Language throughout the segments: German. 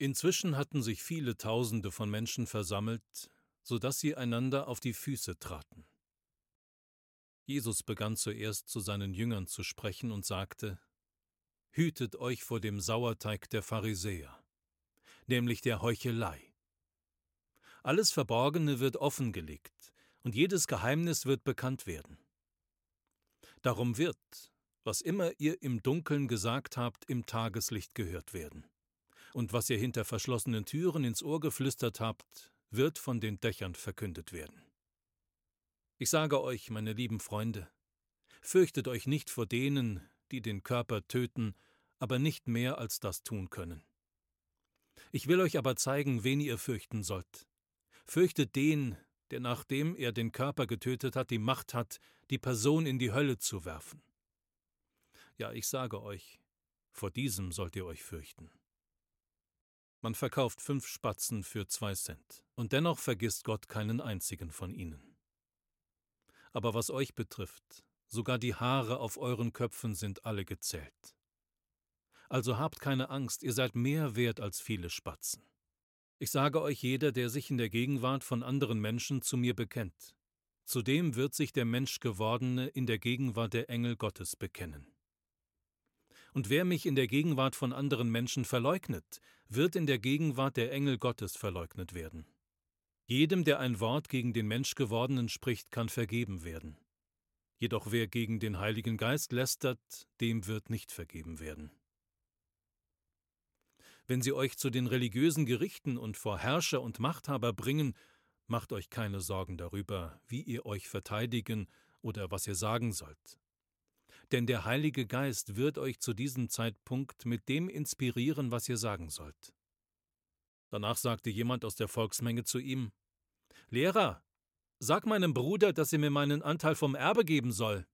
Inzwischen hatten sich viele Tausende von Menschen versammelt, so dass sie einander auf die Füße traten. Jesus begann zuerst zu seinen Jüngern zu sprechen und sagte: Hütet euch vor dem Sauerteig der Pharisäer, nämlich der Heuchelei. Alles Verborgene wird offengelegt, und jedes Geheimnis wird bekannt werden. Darum wird, was immer ihr im Dunkeln gesagt habt, im Tageslicht gehört werden. Und was ihr hinter verschlossenen Türen ins Ohr geflüstert habt, wird von den Dächern verkündet werden. Ich sage euch, meine lieben Freunde, fürchtet euch nicht vor denen, die den Körper töten, aber nicht mehr als das tun können. Ich will euch aber zeigen, wen ihr fürchten sollt. Fürchtet den, der nachdem er den Körper getötet hat, die Macht hat, die Person in die Hölle zu werfen. Ja, ich sage euch, vor diesem sollt ihr euch fürchten. Man verkauft 5 Spatzen für 2 Cent, und dennoch vergisst Gott keinen einzigen von ihnen. Aber was euch betrifft, sogar die Haare auf euren Köpfen sind alle gezählt. Also habt keine Angst, ihr seid mehr wert als viele Spatzen. Ich sage euch, jeder, der sich in der Gegenwart von anderen Menschen zu mir bekennt, zu dem wird sich der Menschgewordene in der Gegenwart der Engel Gottes bekennen. Und wer mich in der Gegenwart von anderen Menschen verleugnet, wird in der Gegenwart der Engel Gottes verleugnet werden. Jedem, der ein Wort gegen den Menschgewordenen spricht, kann vergeben werden. Jedoch wer gegen den Heiligen Geist lästert, dem wird nicht vergeben werden. Wenn sie euch zu den religiösen Gerichten und vor Herrscher und Machthaber bringen, macht euch keine Sorgen darüber, wie ihr euch verteidigen oder was ihr sagen sollt. Denn der Heilige Geist wird euch zu diesem Zeitpunkt mit dem inspirieren, was ihr sagen sollt. Danach sagte jemand aus der Volksmenge zu ihm: Lehrer, sag meinem Bruder, dass er mir meinen Anteil vom Erbe geben soll.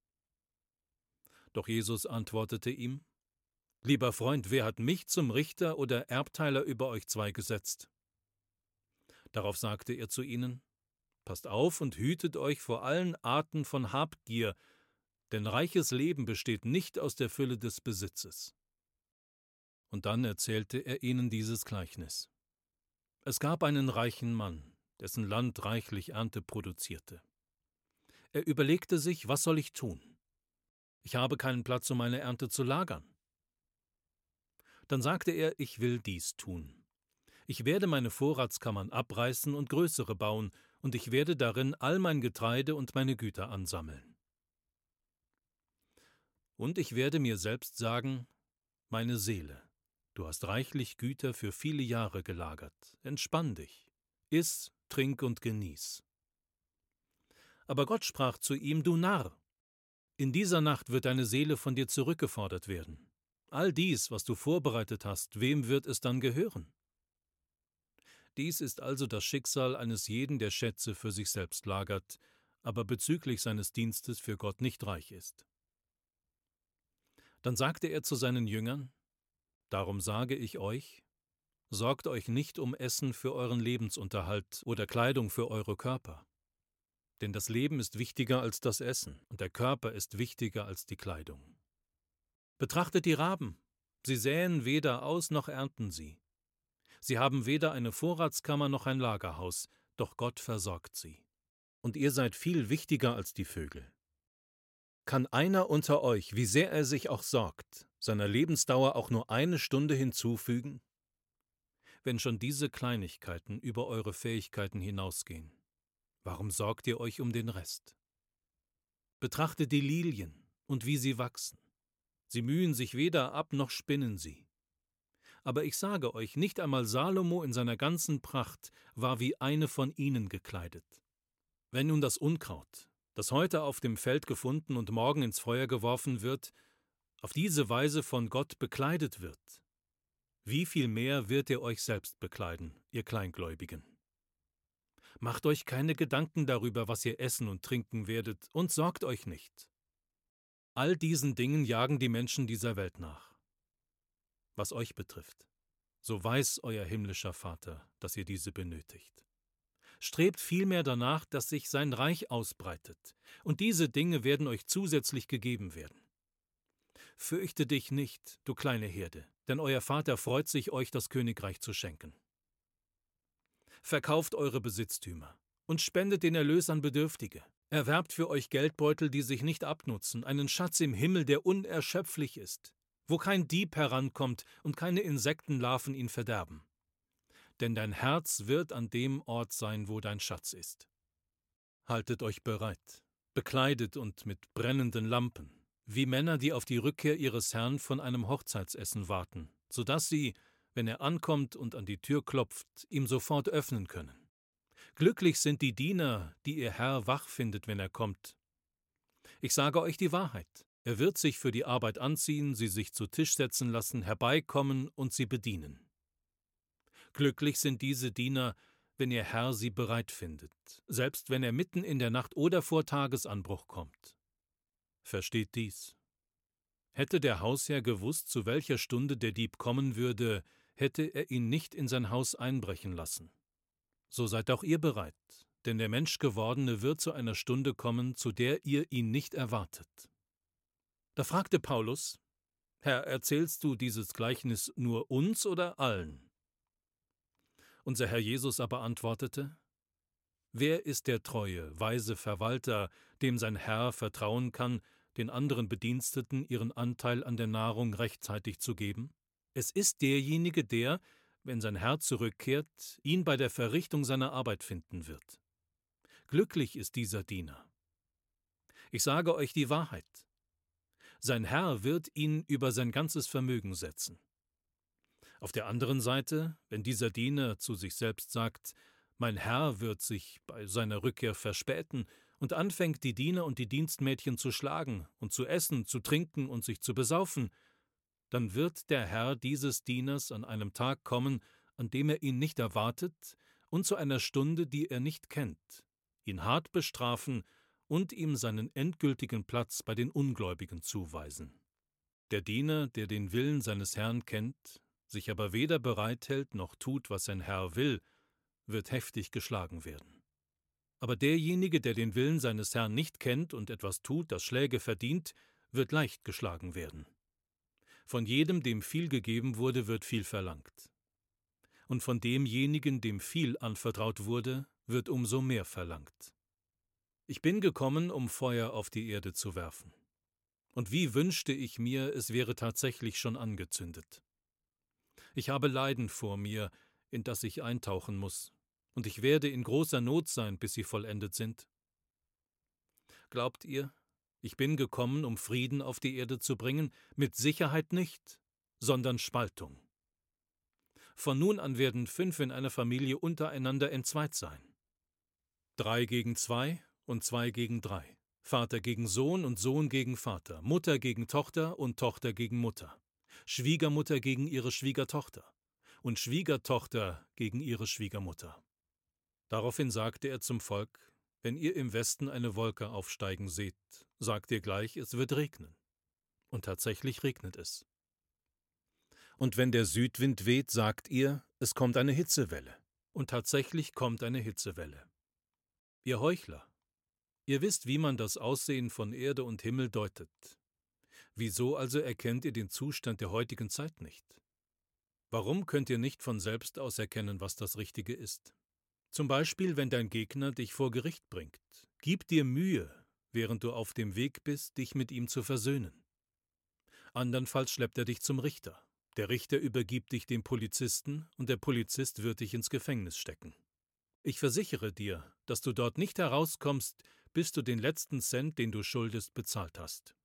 Doch Jesus antwortete ihm: Lieber Freund, wer hat mich zum Richter oder Erbteiler über euch 2 gesetzt? Darauf sagte er zu ihnen: Passt auf und hütet euch vor allen Arten von Habgier, denn reiches Leben besteht nicht aus der Fülle des Besitzes. Und dann erzählte er ihnen dieses Gleichnis. Es gab einen reichen Mann, dessen Land reichlich Ernte produzierte. Er überlegte sich, was soll ich tun? Ich habe keinen Platz, um meine Ernte zu lagern. Dann sagte er, ich will dies tun. Ich werde meine Vorratskammern abreißen und größere bauen, und ich werde darin all mein Getreide und meine Güter ansammeln. Und ich werde mir selbst sagen, meine Seele, du hast reichlich Güter für viele Jahre gelagert, entspann dich, iss, trink und genieß. Aber Gott sprach zu ihm, du Narr, in dieser Nacht wird deine Seele von dir zurückgefordert werden. All dies, was du vorbereitet hast, wem wird es dann gehören? Dies ist also das Schicksal eines jeden, der Schätze für sich selbst lagert, aber bezüglich seines Dienstes für Gott nicht reich ist. Dann sagte er zu seinen Jüngern: Darum sage ich euch, sorgt euch nicht um Essen für euren Lebensunterhalt oder Kleidung für eure Körper. Denn das Leben ist wichtiger als das Essen, und der Körper ist wichtiger als die Kleidung. Betrachtet die Raben, sie säen weder aus noch ernten sie. Sie haben weder eine Vorratskammer noch ein Lagerhaus, doch Gott versorgt sie. Und ihr seid viel wichtiger als die Vögel. Kann einer unter euch, wie sehr er sich auch sorgt, seiner Lebensdauer auch nur 1 Stunde hinzufügen? Wenn schon diese Kleinigkeiten über eure Fähigkeiten hinausgehen, warum sorgt ihr euch um den Rest? Betrachtet die Lilien und wie sie wachsen. Sie mühen sich weder ab noch spinnen sie. Aber ich sage euch, nicht einmal Salomo in seiner ganzen Pracht war wie eine von ihnen gekleidet. Wenn nun das Unkraut, das heute auf dem Feld gefunden und morgen ins Feuer geworfen wird, auf diese Weise von Gott bekleidet wird, wie viel mehr wird er euch selbst bekleiden, ihr Kleingläubigen? Macht euch keine Gedanken darüber, was ihr essen und trinken werdet, und sorgt euch nicht. All diesen Dingen jagen die Menschen dieser Welt nach. Was euch betrifft, so weiß euer himmlischer Vater, dass ihr diese benötigt. Strebt vielmehr danach, dass sich sein Reich ausbreitet, und diese Dinge werden euch zusätzlich gegeben werden. Fürchte dich nicht, du kleine Herde, denn euer Vater freut sich, euch das Königreich zu schenken. Verkauft eure Besitztümer und spendet den Erlös an Bedürftige. Erwerbt für euch Geldbeutel, die sich nicht abnutzen, einen Schatz im Himmel, der unerschöpflich ist, wo kein Dieb herankommt und keine Insektenlarven ihn verderben. Denn dein Herz wird an dem Ort sein, wo dein Schatz ist. Haltet euch bereit, bekleidet und mit brennenden Lampen, wie Männer, die auf die Rückkehr ihres Herrn von einem Hochzeitsessen warten, so dass sie, wenn er ankommt und an die Tür klopft, ihm sofort öffnen können. Glücklich sind die Diener, die ihr Herr wach findet, wenn er kommt. Ich sage euch die Wahrheit, er wird sich für die Arbeit anziehen, sie sich zu Tisch setzen lassen, herbeikommen und sie bedienen. Glücklich sind diese Diener, wenn ihr Herr sie bereit findet, selbst wenn er mitten in der Nacht oder vor Tagesanbruch kommt. Versteht dies. Hätte der Hausherr gewusst, zu welcher Stunde der Dieb kommen würde, hätte er ihn nicht in sein Haus einbrechen lassen. So seid auch ihr bereit, denn der Menschgewordene wird zu einer Stunde kommen, zu der ihr ihn nicht erwartet. Da fragte Paulus: Herr, erzählst du dieses Gleichnis nur uns oder allen? Unser Herr Jesus aber antwortete: Wer ist der treue, weise Verwalter, dem sein Herr vertrauen kann, den anderen Bediensteten ihren Anteil an der Nahrung rechtzeitig zu geben? Es ist derjenige, der, wenn sein Herr zurückkehrt, ihn bei der Verrichtung seiner Arbeit finden wird. Glücklich ist dieser Diener. Ich sage euch die Wahrheit. Sein Herr wird ihn über sein ganzes Vermögen setzen. Auf der anderen Seite, wenn dieser Diener zu sich selbst sagt, mein Herr wird sich bei seiner Rückkehr verspäten, und anfängt, die Diener und die Dienstmädchen zu schlagen und zu essen, zu trinken und sich zu besaufen, dann wird der Herr dieses Dieners an einem Tag kommen, an dem er ihn nicht erwartet, und zu einer Stunde, die er nicht kennt, ihn hart bestrafen und ihm seinen endgültigen Platz bei den Ungläubigen zuweisen. Der Diener, der den Willen seines Herrn kennt, sich aber weder bereithält noch tut, was sein Herr will, wird heftig geschlagen werden. Aber derjenige, der den Willen seines Herrn nicht kennt und etwas tut, das Schläge verdient, wird leicht geschlagen werden. Von jedem, dem viel gegeben wurde, wird viel verlangt. Und von demjenigen, dem viel anvertraut wurde, wird umso mehr verlangt. Ich bin gekommen, um Feuer auf die Erde zu werfen. Und wie wünschte ich mir, es wäre tatsächlich schon angezündet. Ich habe Leiden vor mir, in das ich eintauchen muss, und ich werde in großer Not sein, bis sie vollendet sind. Glaubt ihr, ich bin gekommen, um Frieden auf die Erde zu bringen? Mit Sicherheit nicht, sondern Spaltung. Von nun an werden 5 in einer Familie untereinander entzweit sein. 3 gegen 2 und 2 gegen 3. Vater gegen Sohn und Sohn gegen Vater. Mutter gegen Tochter und Tochter gegen Mutter. Schwiegermutter gegen ihre Schwiegertochter. Und Schwiegertochter gegen ihre Schwiegermutter. Daraufhin sagte er zum Volk: Wenn ihr im Westen eine Wolke aufsteigen seht, sagt ihr gleich, es wird regnen. Und tatsächlich regnet es. Und wenn der Südwind weht, sagt ihr, es kommt eine Hitzewelle. Und tatsächlich kommt eine Hitzewelle. Ihr Heuchler, ihr wisst, wie man das Aussehen von Erde und Himmel deutet. Wieso also erkennt ihr den Zustand der heutigen Zeit nicht? Warum könnt ihr nicht von selbst aus erkennen, was das Richtige ist? Zum Beispiel, wenn dein Gegner dich vor Gericht bringt. Gib dir Mühe, während du auf dem Weg bist, dich mit ihm zu versöhnen. Andernfalls schleppt er dich zum Richter. Der Richter übergibt dich dem Polizisten und der Polizist wird dich ins Gefängnis stecken. Ich versichere dir, dass du dort nicht herauskommst, bis du den letzten Cent, den du schuldest, bezahlt hast.